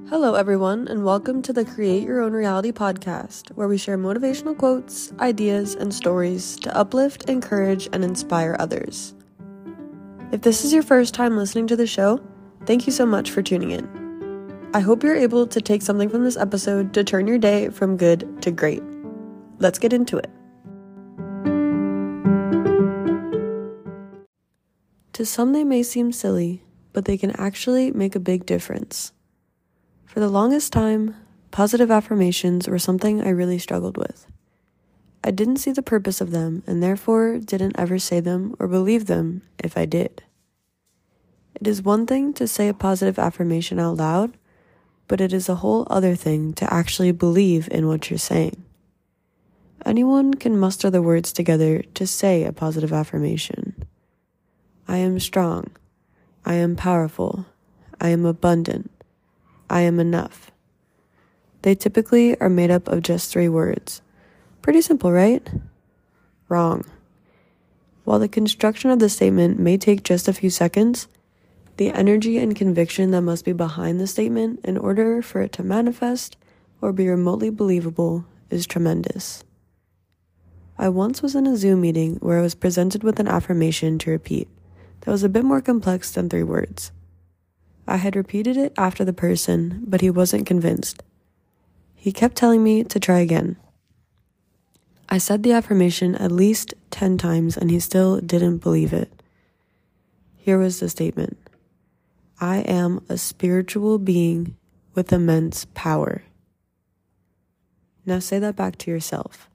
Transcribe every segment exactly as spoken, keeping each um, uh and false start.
Hello, everyone, and welcome to the Create Your Own Reality podcast, where we share motivational quotes, ideas, and stories to uplift, encourage, and inspire others. If this is your first time listening to the show, thank you so much for tuning in. I hope you're able to take something from this episode to turn your day from good to great. Let's get into it. To some, they may seem silly, but they can actually make a big difference. For the longest time, positive affirmations were something I really struggled with. I didn't see the purpose of them and therefore didn't ever say them or believe them if I did. It is one thing to say a positive affirmation out loud, but it is a whole other thing to actually believe in what you're saying. Anyone can muster the words together to say a positive affirmation. I am strong. I am powerful. I am abundant. I am enough. They typically are made up of just three words. Pretty simple, right? Wrong. While the construction of the statement may take just a few seconds, the energy and conviction that must be behind the statement in order for it to manifest or be remotely believable is tremendous. I once was in a Zoom meeting where I was presented with an affirmation to repeat that was a bit more complex than three words. I had repeated it after the person, but he wasn't convinced. He kept telling me to try again. I said the affirmation at least ten times and he still didn't believe it. Here was the statement. I am a spiritual being with immense power. Now say that back to yourself.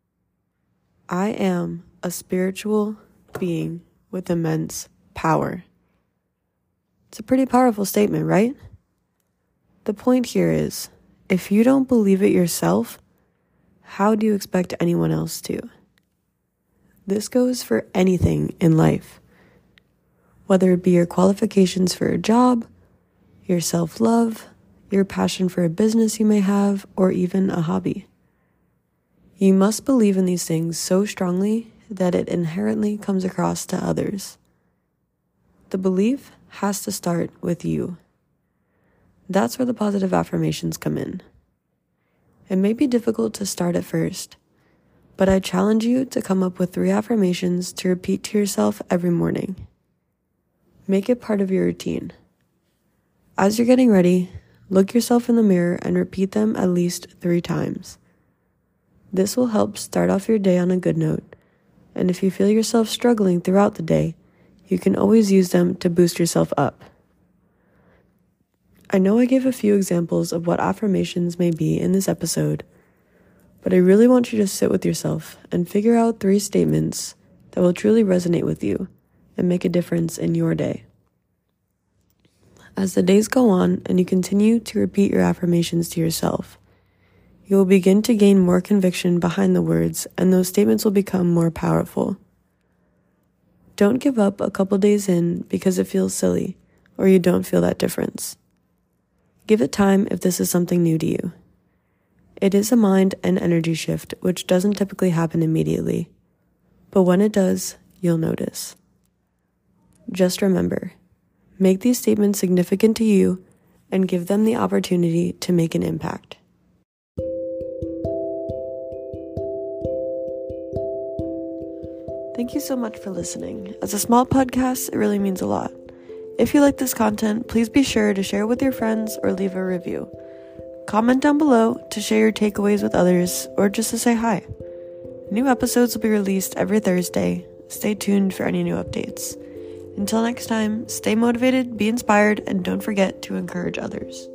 I am a spiritual being with immense power. It's a pretty powerful statement, right? The point here is, if you don't believe it yourself, how do you expect anyone else to? This goes for anything in life. Whether it be your qualifications for a job, your self-love, your passion for a business you may have, or even a hobby. You must believe in these things so strongly that it inherently comes across to others. The belief has to start with you. That's where the positive affirmations come in. It may be difficult to start at first, but I challenge you to come up with three affirmations to repeat to yourself every morning. Make it part of your routine. As you're getting ready, look yourself in the mirror and repeat them at least three times. This will help start off your day on a good note, and if you feel yourself struggling throughout the day, you can always use them to boost yourself up. I know I gave a few examples of what affirmations may be in this episode, but I really want you to sit with yourself and figure out three statements that will truly resonate with you and make a difference in your day. As the days go on and you continue to repeat your affirmations to yourself, you will begin to gain more conviction behind the words, and those statements will become more powerful. Don't give up a couple days in because it feels silly or you don't feel that difference. Give it time if this is something new to you. It is a mind and energy shift which doesn't typically happen immediately, but when it does, you'll notice. Just remember, make these statements significant to you and give them the opportunity to make an impact. Thank you so much for listening. As a small podcast, it really means a lot. If you like this content, please be sure to share it with your friends or leave a review. Comment down below to share your takeaways with others or just to say hi. New episodes will be released every Thursday. Stay tuned for any new updates. Until next time, stay motivated, be inspired, and don't forget to encourage others.